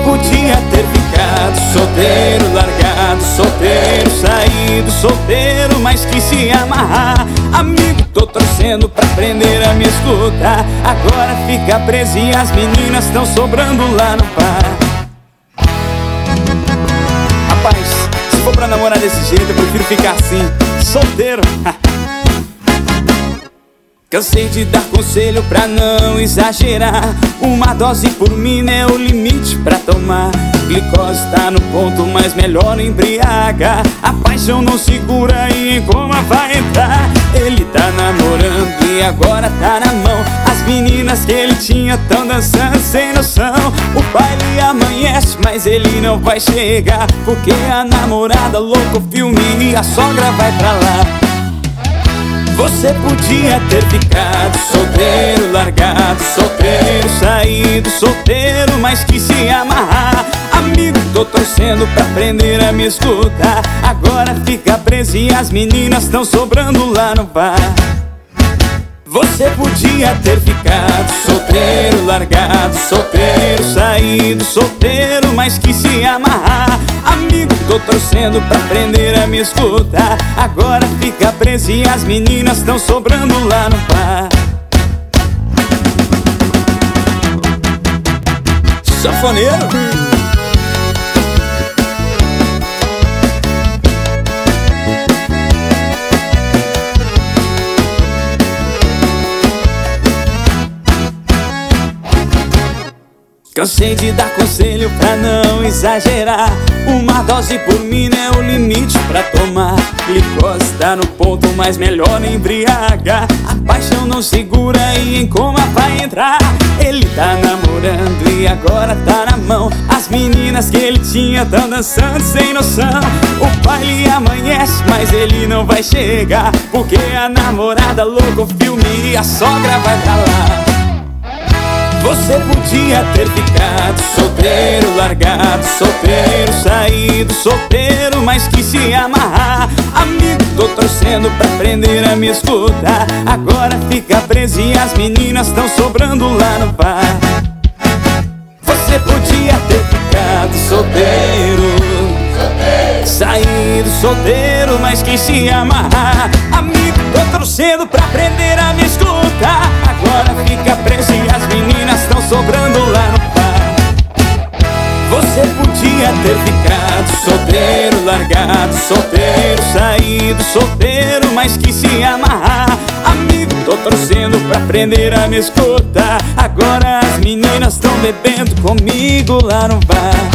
podia ter ficado solteiro, largado, solteiro, saído, solteiro, mas quis se amarrar. Amigo, tô torcendo pra aprender a me escutar. Agora fica preso e as meninas tão sobrando lá no bar. Rapaz, se for pra namorar desse jeito, eu prefiro ficar assim, solteiro. Cansei de dar conselho pra não exagerar. Uma dose por mina é o limite pra tomar. Glicose tá no ponto, mas melhor embriagar. A paixão não segura e em coma vai entrar. Ele tá namorando e agora tá na mão. As meninas que ele tinha tão dançando sem noção. O baile amanhece, mas ele não vai chegar, porque a namorada louca o filme e a sogra vai pra lá. Você podia ter ficado solteiro, largado, solteiro, saído, solteiro, mas quis se amarrar. Amigo, tô torcendo pra aprender a me escutar. Agora fica preso e as meninas tão sobrando lá no bar. Você podia ter ficado solteiro, largado, solteiro, saído, solteiro, mas quis se amarrar. Amigo, tô torcendo pra aprender a me escutar. Agora fica preso e as meninas tão sobrando lá no bar. Sanfoneiro. Cansei de dar conselho pra não exagerar. Uma dose por mina é o limite pra tomar. Glicose tá no ponto, mas melhor embriagar. A paixão não segura e em coma vai entrar. Ele tá namorando e agora tá na mão. As meninas que ele tinha tão dançando sem noção. O baile amanhece, mas ele não vai chegar, porque a namorada louca o filme e a sogra vai pra lá. Você podia ter ficado solteiro, largado, solteiro, saído, solteiro, mas quis se amarrar. Amigo, tô torcendo pra aprender a me escutar. Agora fica preso e as meninas tão sobrando lá no bar. Você podia ter ficado solteiro, saído, solteiro, mas quis se amarrar. Amigo, tô torcendo pra aprender a me escutar. Agora fica preso e as meninas tão sobrando lá no bar. Você podia ter ficado solteiro, largado, solteiro, saído, solteiro, mas quis se amarrar. Amigo, tô torcendo pra aprender a me escutar. Agora as meninas tão bebendo comigo lá no bar.